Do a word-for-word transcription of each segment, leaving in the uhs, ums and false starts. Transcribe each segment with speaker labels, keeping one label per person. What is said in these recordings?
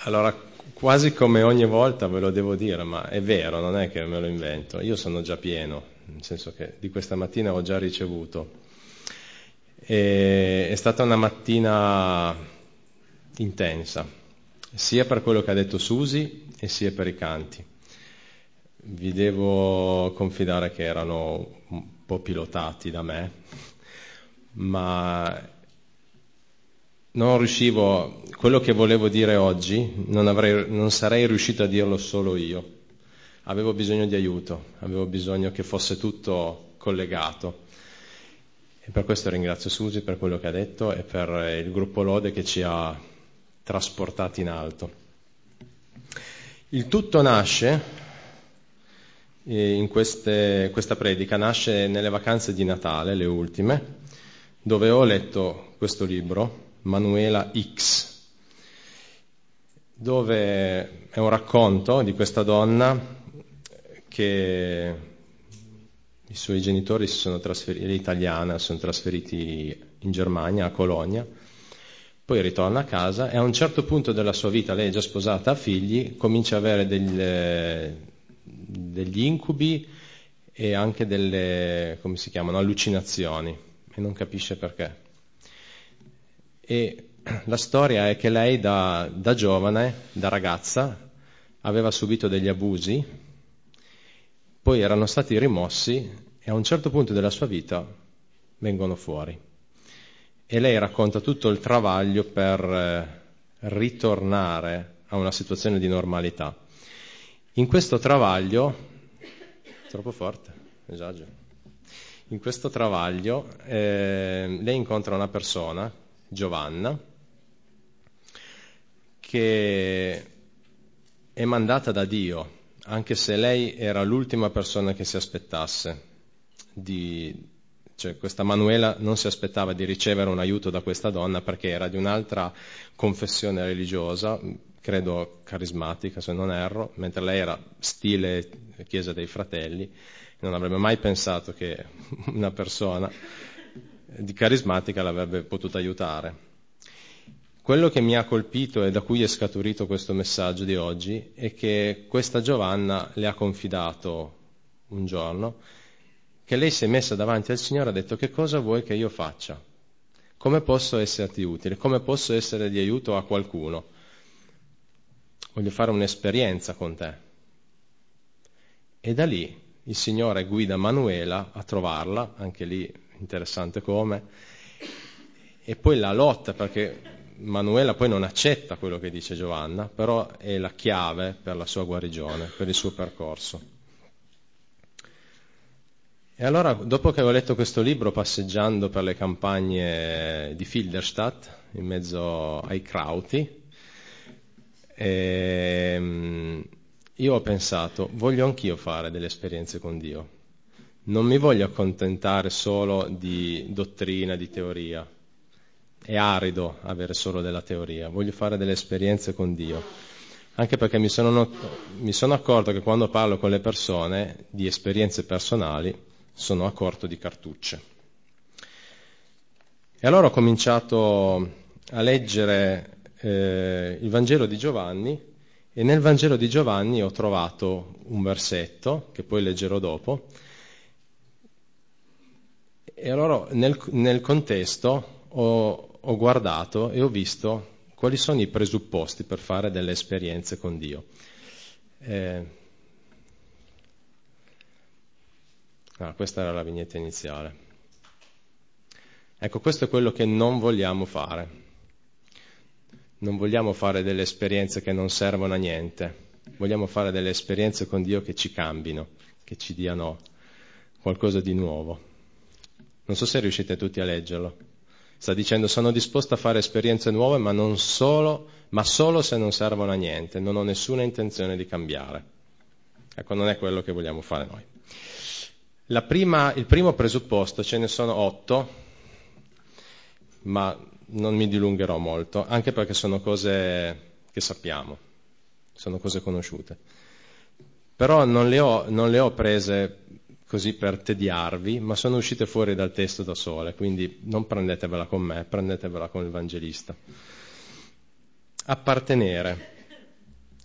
Speaker 1: Allora, quasi come ogni volta ve lo devo dire, ma è vero, non è che me lo invento. Io sono già pieno, nel senso che di questa mattina ho già ricevuto. E è stata una mattina intensa, sia per quello che ha detto Susi e sia per i canti. Vi devo confidare che erano un po' pilotati da me, ma non riuscivo, quello che volevo dire oggi non, avrei, non sarei riuscito a dirlo solo io. Avevo bisogno di aiuto, avevo bisogno che fosse tutto collegato. E per questo ringrazio Susi per quello che ha detto e per il gruppo Lode che ci ha trasportati in alto. Il tutto nasce in queste, questa predica, nasce nelle vacanze di Natale, le ultime, dove ho letto questo libro, Manuela X, dove è un racconto di questa donna che i suoi genitori si sono trasferiti, è italiana, si sono trasferiti in Germania, a Colonia, poi ritorna a casa e a un certo punto della sua vita, lei è già sposata, ha figli, comincia ad avere degli, degli incubi e anche delle, come si chiamano, allucinazioni, e non capisce perché. E la storia è che lei da, da giovane, da ragazza, aveva subito degli abusi, poi erano stati rimossi e a un certo punto della sua vita vengono fuori. E lei racconta tutto il travaglio per eh, ritornare a una situazione di normalità. In questo travaglio, troppo forte, esagero, in questo travaglio eh, lei incontra una persona, Giovanna, che è mandata da Dio, anche se lei era l'ultima persona che si aspettasse di, cioè questa Manuela non si aspettava di ricevere un aiuto da questa donna perché era di un'altra confessione religiosa, credo carismatica se non erro, mentre lei era stile Chiesa dei Fratelli. Non avrebbe mai pensato che una persona di carismatica l'avrebbe potuta aiutare. Quello che mi ha colpito e da cui è scaturito questo messaggio di oggi è che questa Giovanna le ha confidato un giorno che lei si è messa davanti al Signore e ha detto: che cosa vuoi che io faccia? Come posso esserti utile? Come posso essere di aiuto a qualcuno? Voglio fare un'esperienza con te. E da lì il Signore guida Manuela a trovarla, anche lì interessante come, e poi la lotta, perché Manuela poi non accetta quello che dice Giovanna, però è la chiave per la sua guarigione, per il suo percorso. E allora, dopo che avevo letto questo libro, passeggiando per le campagne di Filderstadt, in mezzo ai Krauti, ehm, io ho pensato, voglio anch'io fare delle esperienze con Dio. Non mi voglio accontentare solo di dottrina, di teoria. È arido avere solo della teoria, voglio fare delle esperienze con Dio, anche perché mi sono, mi sono accorto che quando parlo con le persone di esperienze personali sono a corto di cartucce. E allora ho cominciato a leggere eh, il Vangelo di Giovanni e nel Vangelo di Giovanni ho trovato un versetto che poi leggerò dopo e allora nel, nel contesto ho ho guardato e ho visto quali sono i presupposti per fare delle esperienze con Dio. Eh, ah, questa era la vignetta iniziale. Ecco, questo è quello che non vogliamo fare. Non vogliamo fare delle esperienze che non servono a niente. Vogliamo fare delle esperienze con Dio che ci cambino, che ci diano qualcosa di nuovo. Non so se riuscite tutti a leggerlo. Sta dicendo: sono disposto a fare esperienze nuove, ma non solo, ma solo se non servono a niente. Non ho nessuna intenzione di cambiare. Ecco, non è quello che vogliamo fare noi. La prima, il primo presupposto, ce ne sono otto, ma non mi dilungherò molto, anche perché sono cose che sappiamo, sono cose conosciute. Però non le ho, non le ho prese così per tediarvi, ma sono uscite fuori dal testo da sole, quindi non prendetevela con me, prendetevela con il Vangelista. Appartenere.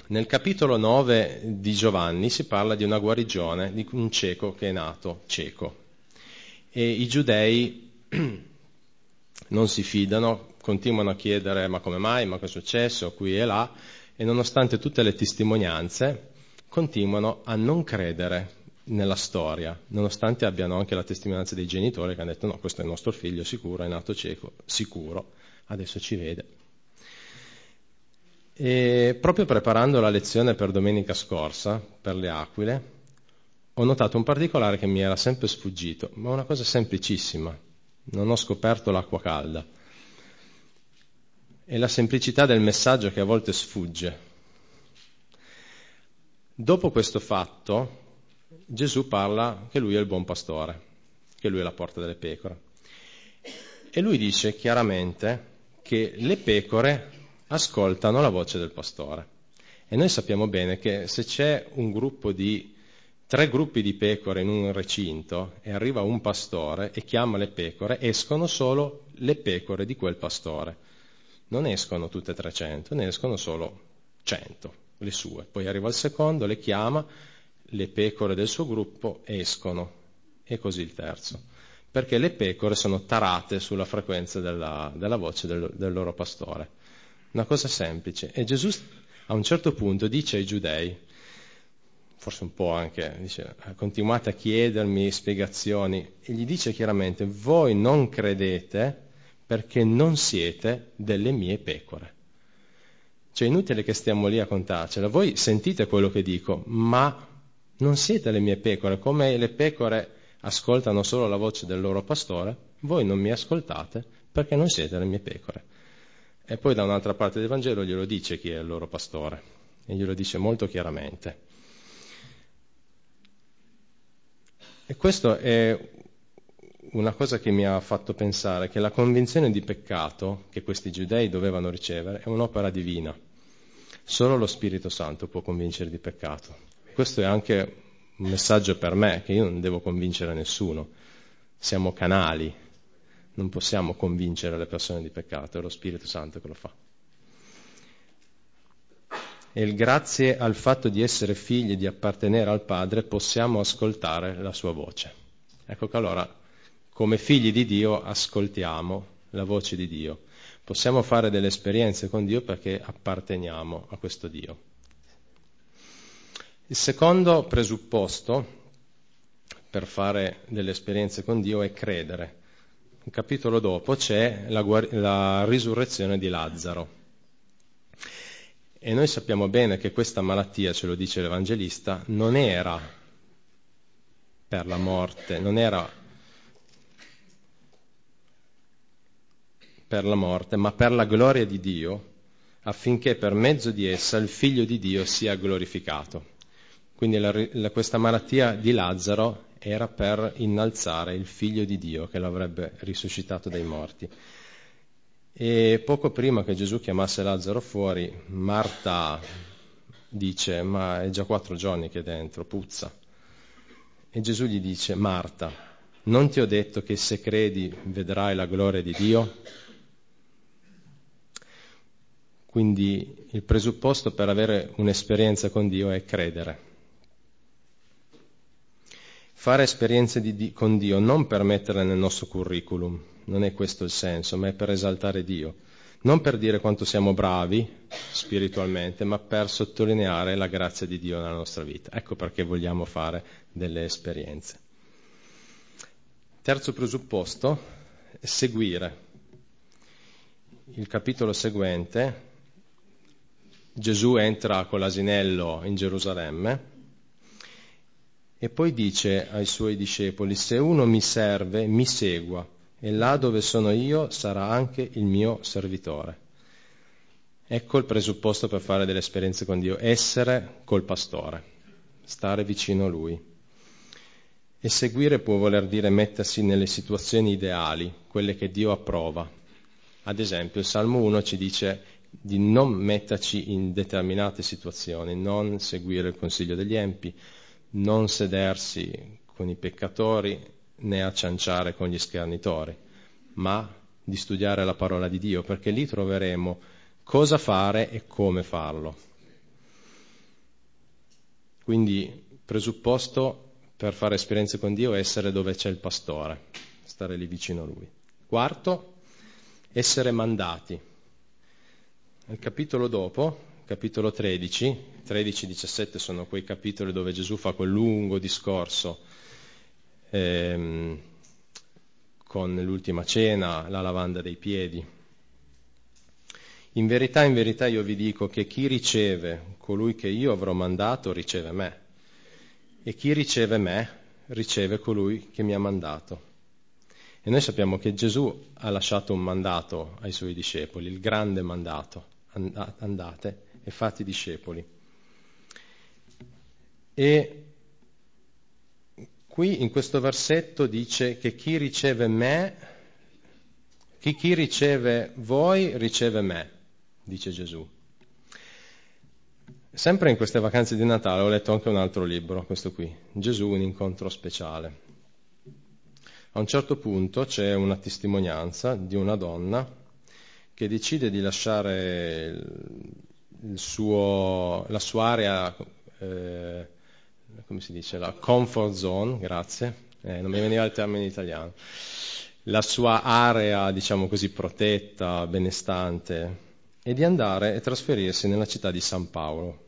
Speaker 1: Nel capitolo nove di Giovanni si parla di una guarigione di un cieco che è nato cieco e i giudei non si fidano, continuano a chiedere ma come mai, ma cosa è successo qui e là, e nonostante tutte le testimonianze continuano a non credere nella storia, nonostante abbiano anche la testimonianza dei genitori che hanno detto no, questo è il nostro figlio, sicuro, è nato cieco, sicuro, adesso ci vede. E proprio preparando la lezione per domenica scorsa, per le aquile, ho notato un particolare che mi era sempre sfuggito, ma una cosa semplicissima, non ho scoperto l'acqua calda. È la semplicità del messaggio che a volte sfugge. Dopo questo fatto, Gesù parla che lui è il buon pastore, che lui è la porta delle pecore. E lui dice chiaramente che le pecore ascoltano la voce del pastore. E noi sappiamo bene che se c'è un gruppo di, tre gruppi di pecore in un recinto e arriva un pastore e chiama le pecore, escono solo le pecore di quel pastore. Non escono tutte trecento, ne escono solo cento, le sue. Poi arriva il secondo, le chiama, le pecore del suo gruppo escono, e così il terzo. Perché le pecore sono tarate sulla frequenza della, della voce del, del loro pastore. Una cosa semplice. E Gesù a un certo punto dice ai giudei, forse un po' anche, dice, continuate a chiedermi spiegazioni, e gli dice chiaramente, voi non credete perché non siete delle mie pecore. Cioè è inutile che stiamo lì a contarcela, voi sentite quello che dico, ma non siete le mie pecore, come le pecore ascoltano solo la voce del loro pastore, voi non mi ascoltate perché non siete le mie pecore. E poi da un'altra parte del Vangelo glielo dice chi è il loro pastore, e glielo dice molto chiaramente. E questo è una cosa che mi ha fatto pensare che la convinzione di peccato che questi giudei dovevano ricevere è un'opera divina. Solo lo Spirito Santo può convincere di peccato. Questo è anche un messaggio per me, che io non devo convincere nessuno. Siamo canali, non possiamo convincere le persone di peccato, è lo Spirito Santo che lo fa. E il grazie al fatto di essere figli e di appartenere al Padre possiamo ascoltare la sua voce. Ecco che allora, come figli di Dio, ascoltiamo la voce di Dio. Possiamo fare delle esperienze con Dio perché apparteniamo a questo Dio. Il secondo presupposto per fare delle esperienze con Dio è credere. Un capitolo dopo c'è la, guar- la risurrezione di Lazzaro. E noi sappiamo bene che questa malattia, ce lo dice l'Evangelista, non era per la morte, non era per la morte, ma per la gloria di Dio, affinché per mezzo di essa il Figlio di Dio sia glorificato. Quindi la, la, questa malattia di Lazzaro era per innalzare il Figlio di Dio che l'avrebbe risuscitato dai morti. E poco prima che Gesù chiamasse Lazzaro fuori, Marta dice, ma è già quattro giorni che è dentro, puzza. E Gesù gli dice, Marta, non ti ho detto che se credi vedrai la gloria di Dio? Quindi il presupposto per avere un'esperienza con Dio è credere. Fare esperienze di, di, con Dio non per metterle nel nostro curriculum, non è questo il senso, ma è per esaltare Dio. Non per dire quanto siamo bravi spiritualmente, ma per sottolineare la grazia di Dio nella nostra vita. Ecco perché vogliamo fare delle esperienze. Terzo presupposto è seguire. Il capitolo seguente, Gesù entra con l'asinello in Gerusalemme e poi dice ai suoi discepoli, se uno mi serve, mi segua, e là dove sono io sarà anche il mio servitore. Ecco il presupposto per fare delle esperienze con Dio, essere col pastore, stare vicino a Lui. E seguire può voler dire mettersi nelle situazioni ideali, quelle che Dio approva. Ad esempio, il Salmo uno ci dice di non metterci in determinate situazioni, non seguire il consiglio degli empi, non sedersi con i peccatori né accianciare con gli schernitori, ma di studiare la parola di Dio, perché lì troveremo cosa fare e come farlo. Quindi presupposto per fare esperienze con Dio è essere dove c'è il pastore, stare lì vicino a Lui. Quarto, essere mandati. Nel capitolo dopo, capitolo tredici, tredici diciassette sono quei capitoli dove Gesù fa quel lungo discorso ehm, con l'ultima cena, la lavanda dei piedi. In verità, in verità io vi dico che chi riceve colui che io avrò mandato riceve me, e chi riceve me riceve colui che mi ha mandato. E noi sappiamo che Gesù ha lasciato un mandato ai suoi discepoli, il grande mandato: andate e fate discepoli. E qui in questo versetto dice che chi riceve me, chi, chi riceve voi riceve me, dice Gesù. Sempre in queste vacanze di Natale ho letto anche un altro libro, questo qui, Gesù, un incontro speciale. A un certo punto c'è una testimonianza di una donna che decide di lasciare il suo, la sua area, eh, come si dice, la comfort zone, grazie, eh, non mi veniva il termine in italiano, la sua area, diciamo così, protetta, benestante, e di andare e trasferirsi nella città di San Paolo.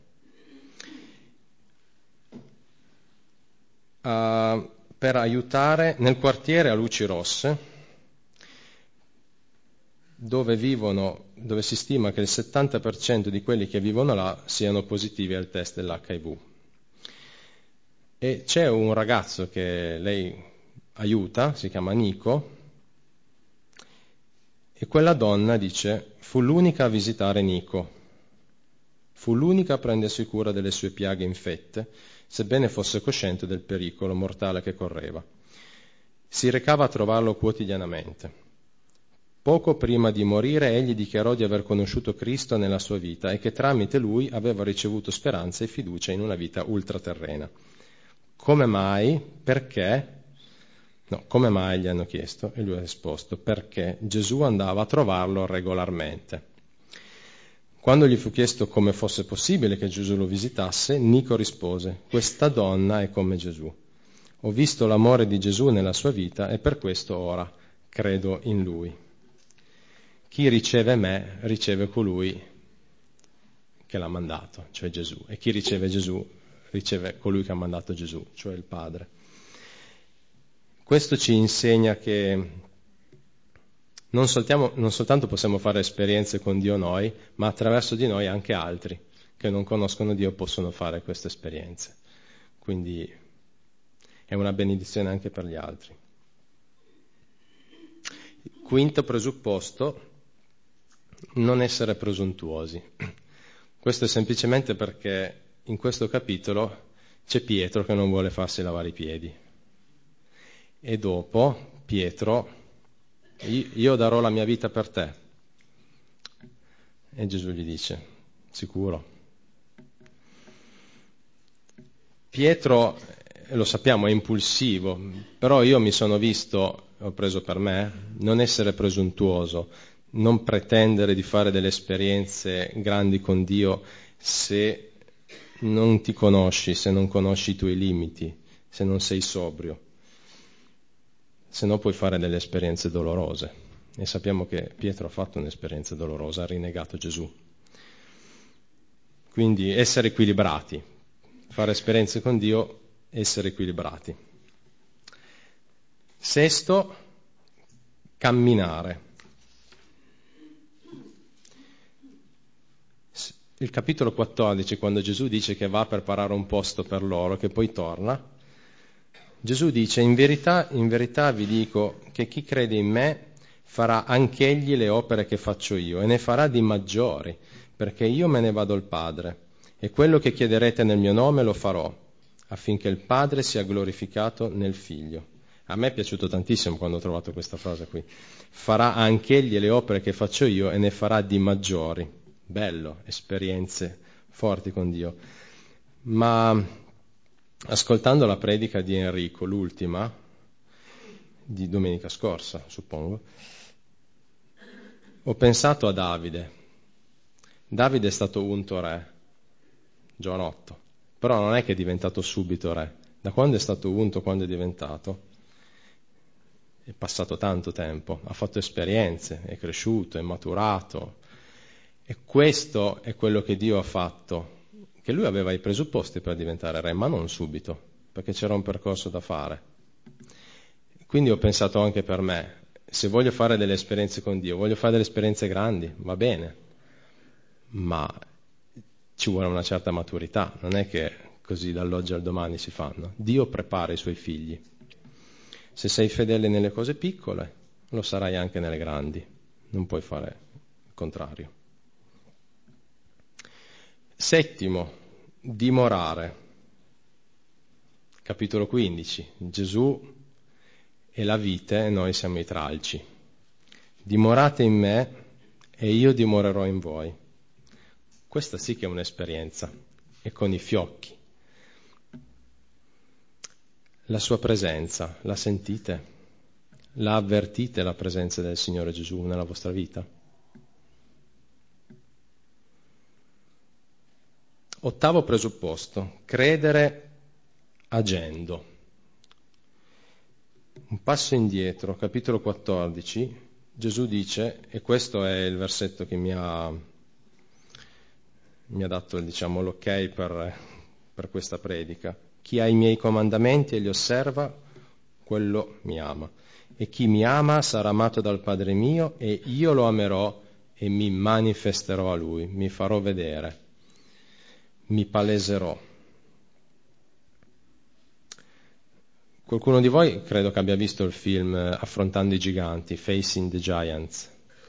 Speaker 1: Uh, per aiutare nel quartiere a luci rosse, dove vivono, dove si stima che il settanta per cento di quelli che vivono là siano positivi al test dell'H I V. E c'è un ragazzo che lei aiuta, si chiama Nico, e quella donna dice: fu l'unica a visitare Nico, fu l'unica a prendersi cura delle sue piaghe infette, sebbene fosse cosciente del pericolo mortale che correva. Si recava a trovarlo quotidianamente. Poco prima di morire egli dichiarò di aver conosciuto Cristo nella sua vita e che tramite lui aveva ricevuto speranza e fiducia in una vita ultraterrena. Come mai? Perché? No, come mai gli hanno chiesto e lui ha risposto: perché Gesù andava a trovarlo regolarmente. Quando gli fu chiesto come fosse possibile che Gesù lo visitasse, Nico rispose: questa donna è come Gesù. Ho visto l'amore di Gesù nella sua vita e per questo ora credo in lui. Chi riceve me riceve colui che l'ha mandato, cioè Gesù, e chi riceve Gesù riceve colui che ha mandato Gesù, cioè il Padre. Questo ci insegna che non, soltiamo, non soltanto possiamo fare esperienze con Dio noi, ma attraverso di noi anche altri che non conoscono Dio possono fare queste esperienze. Quindi è una benedizione anche per gli altri. Quinto presupposto: non essere presuntuosi. Questo è semplicemente perché in questo capitolo c'è Pietro che non vuole farsi lavare i piedi. E dopo Pietro: io darò la mia vita per te. E Gesù gli dice: sicuro? Pietro, lo sappiamo, è impulsivo, però io mi sono visto, ho preso per me, non essere presuntuoso, non pretendere di fare delle esperienze grandi con Dio se non ti conosci, se non conosci i tuoi limiti, se non sei sobrio. Se no puoi fare delle esperienze dolorose. E sappiamo che Pietro ha fatto un'esperienza dolorosa, ha rinnegato Gesù. Quindi essere equilibrati, fare esperienze con Dio, essere equilibrati. Sesto, camminare. Il capitolo quattordici, quando Gesù dice che va a preparare un posto per loro, che poi torna, Gesù dice: in verità, in verità vi dico che chi crede in me farà anch'egli le opere che faccio io, e ne farà di maggiori, perché io me ne vado al Padre, e quello che chiederete nel mio nome lo farò, affinché il Padre sia glorificato nel Figlio. A me è piaciuto tantissimo quando ho trovato questa frase qui. Farà anch'egli le opere che faccio io e ne farà di maggiori. Bello, esperienze forti con Dio. Ma ascoltando la predica di Enrico, l'ultima, di domenica scorsa, suppongo, ho pensato a Davide. Davide è stato unto re, giovanotto, però non è che è diventato subito re. Da quando è stato unto, quando è diventato, è passato tanto tempo, ha fatto esperienze, è cresciuto, è maturato. E questo è quello che Dio ha fatto, che lui aveva i presupposti per diventare re, ma non subito, perché c'era un percorso da fare. Quindi ho pensato anche per me, se voglio fare delle esperienze con Dio, voglio fare delle esperienze grandi, va bene, ma ci vuole una certa maturità, non è che così dall'oggi al domani si fanno. Dio prepara i suoi figli. Se sei fedele nelle cose piccole, lo sarai anche nelle grandi, non puoi fare il contrario. Settimo, dimorare. Capitolo quindici, Gesù è la vite e noi siamo i tralci. Dimorate in me e io dimorerò in voi. Questa sì che è un'esperienza, e con i fiocchi. La sua presenza, la sentite? La avvertite la presenza del Signore Gesù nella vostra vita? Ottavo presupposto, credere agendo. Un passo indietro, capitolo quattordici, Gesù dice, e questo è il versetto che mi ha, mi ha dato, diciamo, l'ok per, per questa predica. Chi ha i miei comandamenti e li osserva, quello mi ama. E chi mi ama sarà amato dal Padre mio e io lo amerò e mi manifesterò a lui, mi farò vedere, mi paleserò. Qualcuno di voi credo che abbia visto il film Affrontando i giganti, Facing the Giants.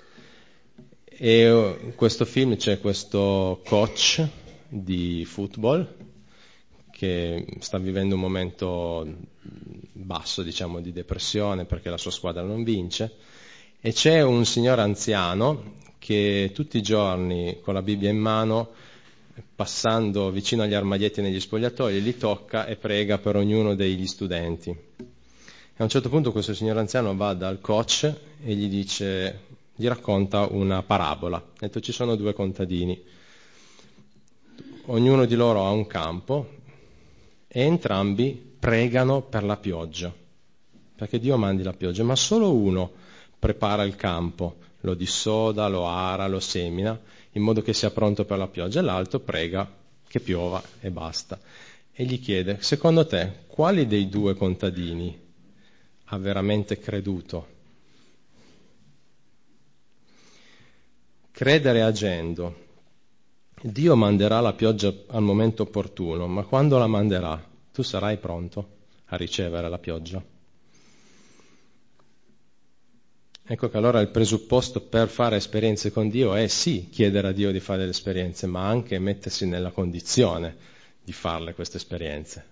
Speaker 1: E in questo film c'è questo coach di football che sta vivendo un momento basso, diciamo, di depressione perché la sua squadra non vince, e c'è un signore anziano che tutti i giorni con la Bibbia in mano, passando vicino agli armadietti negli spogliatoi, li tocca e prega per ognuno degli studenti. E a un certo punto questo signore anziano va dal coach e gli dice, gli racconta una parabola. Ha detto, ci sono due contadini, ognuno di loro ha un campo e entrambi pregano per la pioggia, perché Dio mandi la pioggia, ma solo uno prepara il campo, lo dissoda, lo ara, lo semina, in modo che sia pronto per la pioggia, e l'altro prega che piova e basta. E gli chiede, secondo te, quali dei due contadini ha veramente creduto? Credere agendo. Dio manderà la pioggia al momento opportuno, ma quando la manderà, tu sarai pronto a ricevere la pioggia? Ecco che allora il presupposto per fare esperienze con Dio è sì chiedere a Dio di fare le esperienze, ma anche mettersi nella condizione di farle queste esperienze.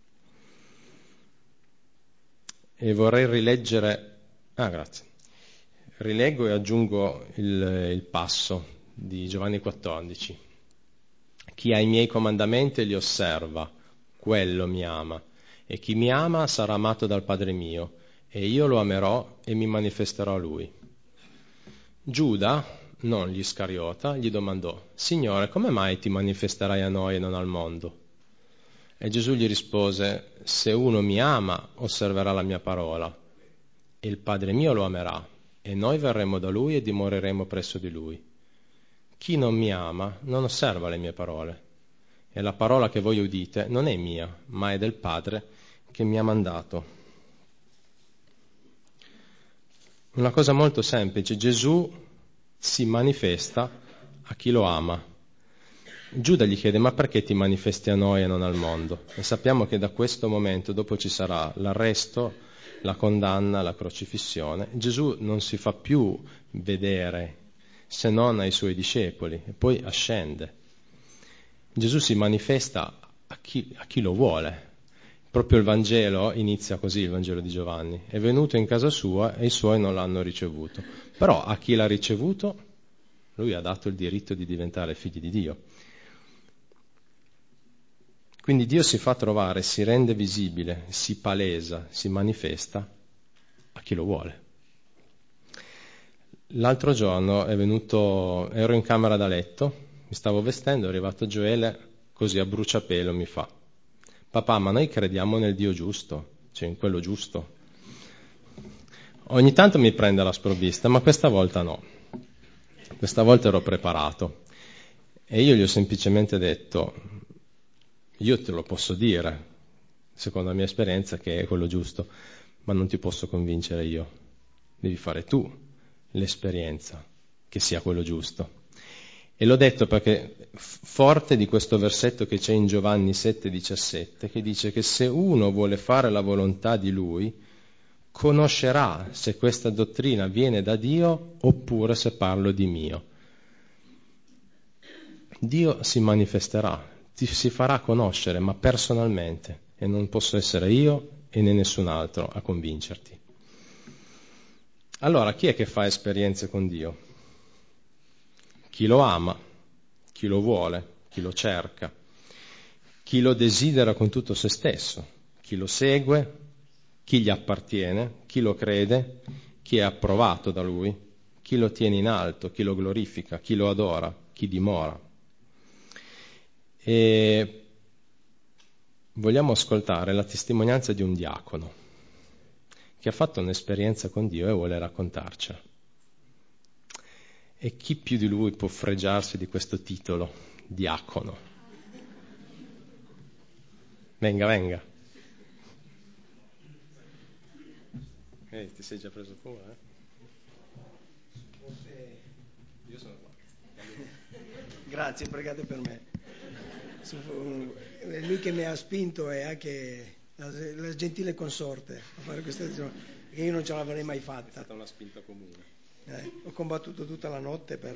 Speaker 1: E vorrei rileggere, ah grazie, rileggo e aggiungo il, il passo di Giovanni quattordici. Chi ha i miei comandamenti e li osserva, quello mi ama, e chi mi ama sarà amato dal Padre mio, e io lo amerò e mi manifesterò a lui. Giuda, non gli Iscariota, gli domandò, Signore, come mai ti manifesterai a noi e non al mondo? E Gesù gli rispose, se uno mi ama, osserverà la mia parola, e il Padre mio lo amerà, e noi verremo da lui e dimoreremo presso di lui. Chi non mi ama non osserva le mie parole, e la parola che voi udite non è mia, ma è del Padre che mi ha mandato. Una cosa molto semplice, Gesù si manifesta a chi lo ama. Giuda gli chiede, ma perché ti manifesti a noi e non al mondo? E sappiamo che da questo momento dopo ci sarà l'arresto, la condanna, la crocifissione. Gesù non si fa più vedere se non ai suoi discepoli e poi ascende. Gesù si manifesta a chi, a chi lo vuole. Proprio il Vangelo inizia così, il Vangelo di Giovanni. È venuto in casa sua e i suoi non l'hanno ricevuto. Però a chi l'ha ricevuto, lui ha dato il diritto di diventare figli di Dio. Quindi Dio si fa trovare, si rende visibile, si palesa, si manifesta a chi lo vuole. L'altro giorno è venuto, ero in camera da letto, mi stavo vestendo, è arrivato Gioele così a bruciapelo mi fa: papà, ma noi crediamo nel Dio giusto, cioè in quello giusto. Ogni tanto mi prende la sprovvista, ma questa volta no. Questa volta ero preparato e io gli ho semplicemente detto: io te lo posso dire, secondo la mia esperienza, che è quello giusto, ma non ti posso convincere io. Devi fare tu l'esperienza che sia quello giusto. E l'ho detto perché forte di questo versetto che c'è in Giovanni sette diciassette, che dice che se uno vuole fare la volontà di Lui, conoscerà se questa dottrina viene da Dio oppure se parlo di mio. Dio si manifesterà, ti si farà conoscere, ma personalmente, e non posso essere io e né nessun altro a convincerti. Allora, chi è che fa esperienze con Dio? Chi lo ama, chi lo vuole, chi lo cerca, chi lo desidera con tutto se stesso, chi lo segue, chi gli appartiene, chi lo crede, chi è approvato da Lui, chi lo tiene in alto, chi lo glorifica, chi lo adora, chi dimora. E vogliamo ascoltare la testimonianza di un diacono che ha fatto un'esperienza con Dio e vuole raccontarcela. E chi più di lui può fregiarsi di questo titolo, diacono? Venga, venga. Eh, ti sei già preso fuori, eh? Io sono qua.
Speaker 2: Grazie, pregate per me. È lui che mi ha spinto e anche la, la gentile consorte a fare questa azione, che io non ce l'avrei mai fatta.
Speaker 1: È stata una spinta comune.
Speaker 2: Eh, ho combattuto tutta la notte per,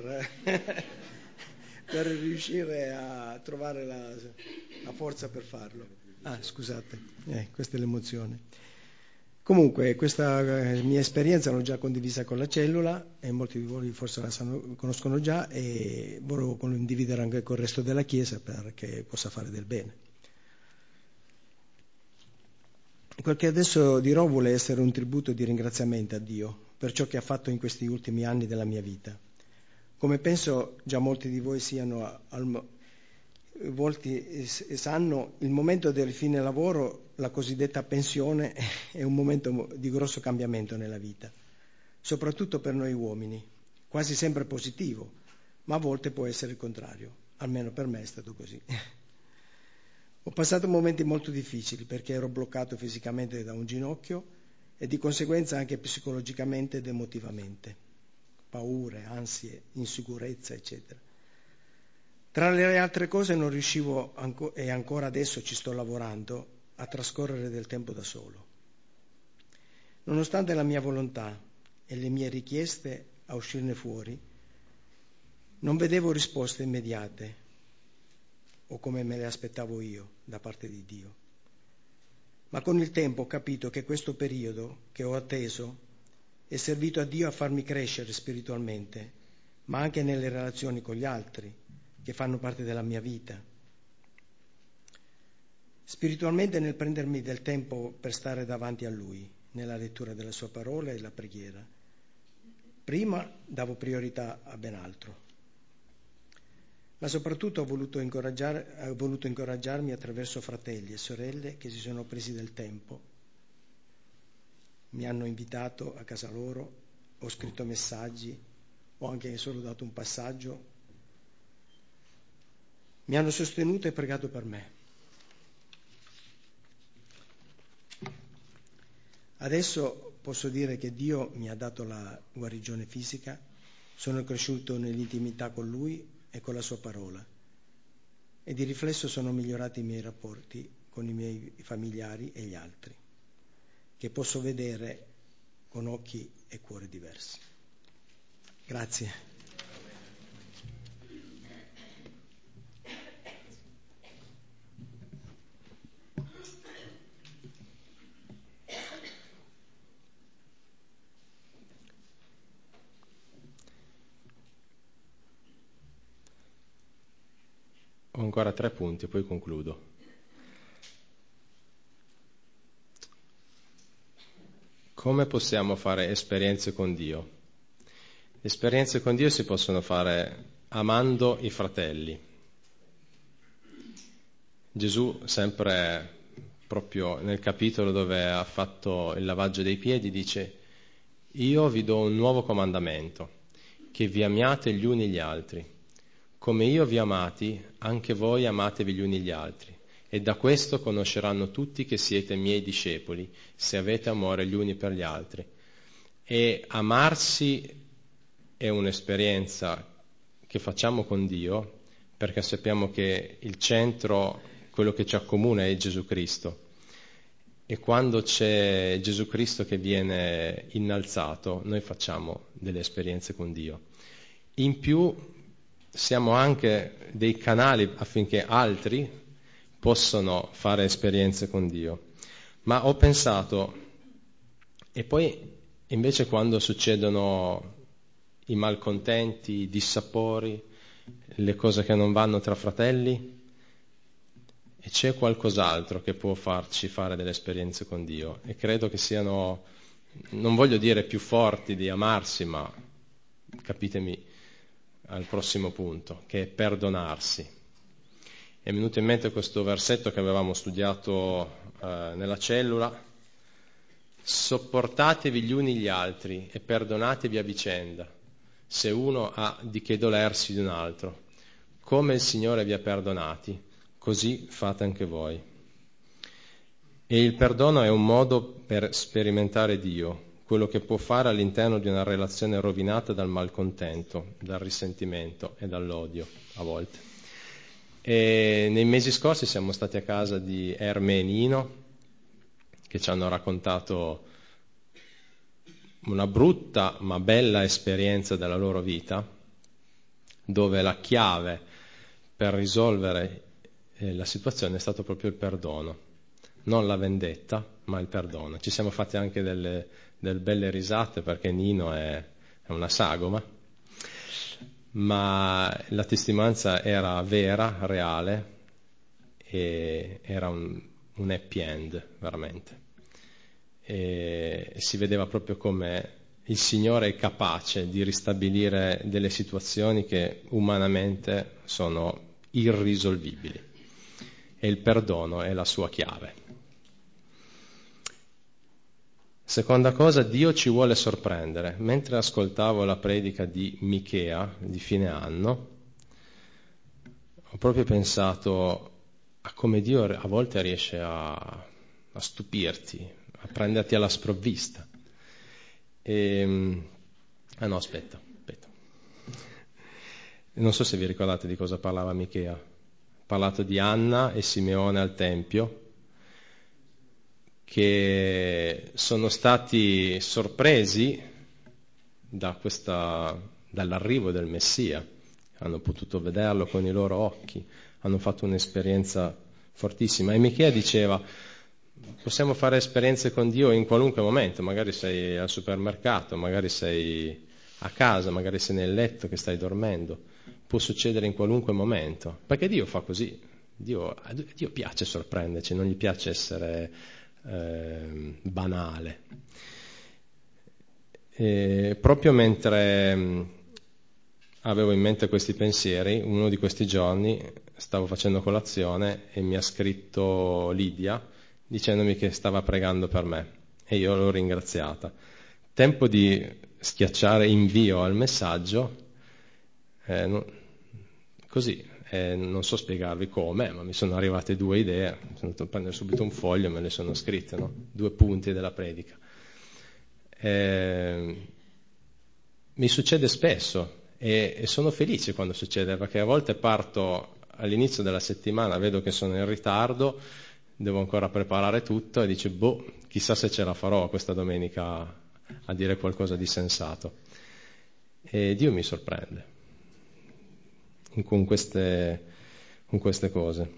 Speaker 2: per riuscire a trovare la, la forza per farlo. Ah, scusate, eh, questa è l'emozione. Comunque, questa mia esperienza l'ho già condivisa con la cellula e molti di voi forse la sanno, conoscono già, e volevo condividere anche col resto della Chiesa perché possa fare del bene. Quel che adesso dirò vuole essere un tributo di ringraziamento a Dio per ciò che ha fatto in questi ultimi anni della mia vita. Come penso già molti di voi siano al, volti sanno, il momento del fine lavoro, la cosiddetta pensione, è un momento di grosso cambiamento nella vita, soprattutto per noi uomini, quasi sempre positivo, ma a volte può essere il contrario, almeno per me è stato così. Ho passato momenti molto difficili perché ero bloccato fisicamente da un ginocchio e di conseguenza anche psicologicamente ed emotivamente, paure, ansie, insicurezza, eccetera. Tra le altre cose non riuscivo, anco, e ancora adesso ci sto lavorando, a trascorrere del tempo da solo. Nonostante la mia volontà e le mie richieste a uscirne fuori, non vedevo risposte immediate o come me le aspettavo io da parte di Dio. Ma con il tempo ho capito che questo periodo che ho atteso è servito a Dio a farmi crescere spiritualmente, ma anche nelle relazioni con gli altri che fanno parte della mia vita. Spiritualmente nel prendermi del tempo per stare davanti a Lui, nella lettura della Sua parola e la preghiera. Prima davo priorità a ben altro, ma soprattutto ho voluto, incoraggiare, ho voluto incoraggiarmi attraverso fratelli e sorelle che si sono presi del tempo, mi hanno invitato a casa loro, ho scritto messaggi, ho anche solo dato un passaggio, mi hanno sostenuto e pregato per me. Adesso posso dire che Dio mi ha dato la guarigione fisica, sono cresciuto nell'intimità con Lui e con la Sua parola e di riflesso sono migliorati i miei rapporti con i miei familiari e gli altri, che posso vedere con occhi e cuori diversi. Grazie.
Speaker 1: Ho ancora tre punti, poi concludo. Come possiamo fare esperienze con Dio? Esperienze con Dio si possono fare amando i fratelli. Gesù, sempre proprio nel capitolo dove ha fatto il lavaggio dei piedi, dice: io vi do un nuovo comandamento, che vi amiate gli uni gli altri. Come io vi amati, anche voi amatevi gli uni gli altri. E da questo conosceranno tutti che siete miei discepoli, se avete amore gli uni per gli altri. E amarsi è un'esperienza che facciamo con Dio, perché sappiamo che il centro, quello che ci accomuna, è Gesù Cristo. E quando c'è Gesù Cristo che viene innalzato, noi facciamo delle esperienze con Dio. In più siamo anche dei canali affinché altri possano fare esperienze con Dio. Ma ho pensato, e poi invece quando succedono i malcontenti, i dissapori, le cose che non vanno tra fratelli, e c'è qualcos'altro che può farci fare delle esperienze con Dio, e credo che siano, non voglio dire più forti di amarsi, ma capitemi al prossimo punto, che è perdonarsi. È venuto in mente questo versetto che avevamo studiato eh, nella cellula: sopportatevi gli uni gli altri e perdonatevi a vicenda, se uno ha di che dolersi di un altro. Come il Signore vi ha perdonati, così fate anche voi. E il perdono è un modo per sperimentare Dio, quello che può fare all'interno di una relazione rovinata dal malcontento, dal risentimento e dall'odio a volte. E nei mesi scorsi siamo stati a casa di Erme e Nino, che ci hanno raccontato una brutta ma bella esperienza della loro vita, dove la chiave per risolvere eh, la situazione è stato proprio il perdono, non la vendetta, ma il perdono. Ci siamo fatti anche delle, delle belle risate, perché Nino è, è una sagoma, ma la testimonianza era vera, reale, e era un, un happy end, veramente. E, e si vedeva proprio come il Signore è capace di ristabilire delle situazioni che umanamente sono irrisolvibili, e il perdono è la sua chiave. Seconda cosa, Dio ci vuole sorprendere. Mentre ascoltavo la predica di Michea di fine anno, ho proprio pensato a come Dio a volte riesce a, a stupirti, a prenderti alla sprovvista. E, ah no, aspetta, aspetta. Non so se vi ricordate di cosa parlava Michea. Ha parlato di Anna e Simeone al Tempio, che sono stati sorpresi da questa, dall'arrivo del Messia, hanno potuto vederlo con i loro occhi, hanno fatto un'esperienza fortissima. E Michea diceva: possiamo fare esperienze con Dio in qualunque momento, magari sei al supermercato, magari sei a casa, magari sei nel letto che stai dormendo, può succedere in qualunque momento, perché Dio fa così. Dio, Dio piace sorprenderci, non gli piace essere eh, banale. E proprio mentre mh, avevo in mente questi pensieri, uno di questi giorni stavo facendo colazione e mi ha scritto Lidia dicendomi che stava pregando per me, e io l'ho ringraziata. Tempo di schiacciare invio al messaggio, eh, no, così, eh, non so spiegarvi come, ma mi sono arrivate due idee, sono andato a prendere subito un foglio e me le sono scritte, no? Due punti della predica. Eh, mi succede spesso e, e sono felice quando succede, perché a volte parto all'inizio della settimana, vedo che sono in ritardo, devo ancora preparare tutto e dice: boh, chissà se ce la farò questa domenica a dire qualcosa di sensato. E Dio mi sorprende con queste, con queste cose.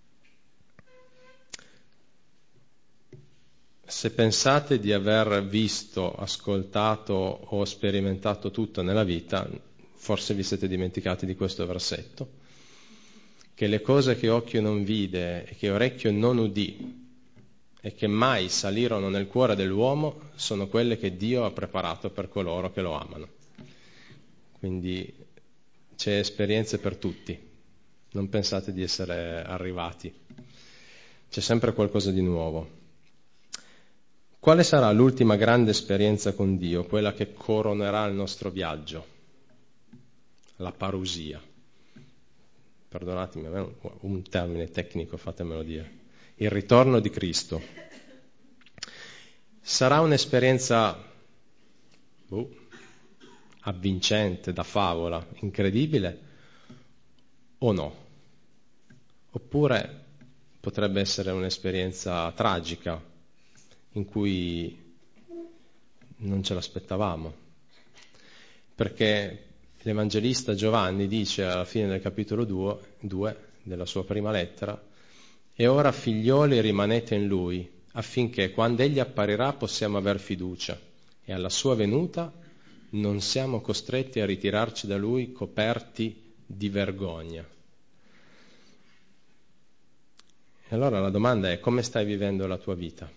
Speaker 1: Se pensate di aver visto, ascoltato o sperimentato tutto nella vita, forse vi siete dimenticati di questo versetto, che le cose che occhio non vide e che orecchio non udì e che mai salirono nel cuore dell'uomo sono quelle che Dio ha preparato per coloro che lo amano. Quindi c'è esperienze per tutti, non pensate di essere arrivati c'è sempre qualcosa di nuovo. Quale sarà l'ultima grande esperienza con Dio, quella che coronerà il nostro viaggio? La parousia. Perdonatemi, un termine tecnico, fatemelo dire. Il ritorno di Cristo. Sarà un'esperienza uh, avvincente, da favola, incredibile o no? Oppure potrebbe essere un'esperienza tragica in cui non ce l'aspettavamo. Perché l'Evangelista Giovanni dice alla fine del capitolo due della sua prima lettera: e ora figlioli rimanete in Lui, affinché quando Egli apparirà possiamo aver fiducia, e alla sua venuta non siamo costretti a ritirarci da Lui coperti di vergogna. E allora la domanda è: come stai vivendo la tua vita?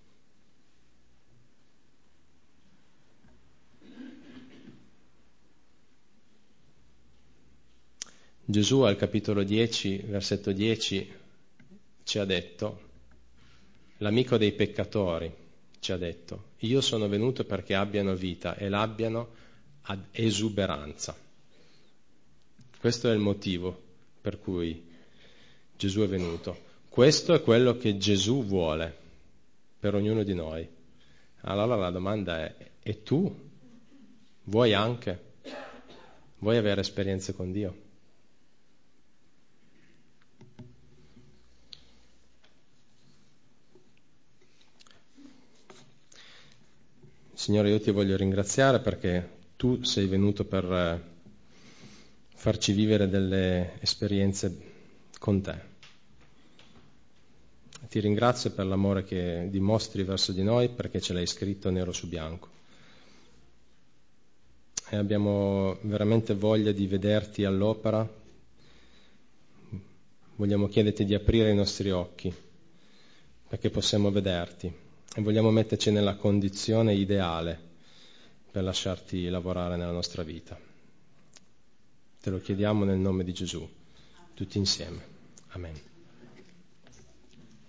Speaker 1: Gesù al capitolo dieci, versetto dieci, ci ha detto, l'amico dei peccatori ci ha detto: io sono venuto perché abbiano vita e l'abbiano ad esuberanza. Questo è il motivo per cui Gesù è venuto. Questo è quello che Gesù vuole per ognuno di noi. Allora la domanda è: e tu? Vuoi anche? Vuoi avere esperienze con Dio? Signore, io ti voglio ringraziare perché tu sei venuto per farci vivere delle esperienze con te. Ti ringrazio per l'amore che dimostri verso di noi, perché ce l'hai scritto nero su bianco. E abbiamo veramente voglia di vederti all'opera. Vogliamo chiederti di aprire i nostri occhi perché possiamo vederti, e vogliamo metterci nella condizione ideale per lasciarti lavorare nella nostra vita. Te lo chiediamo nel nome di Gesù, tutti insieme. Amen.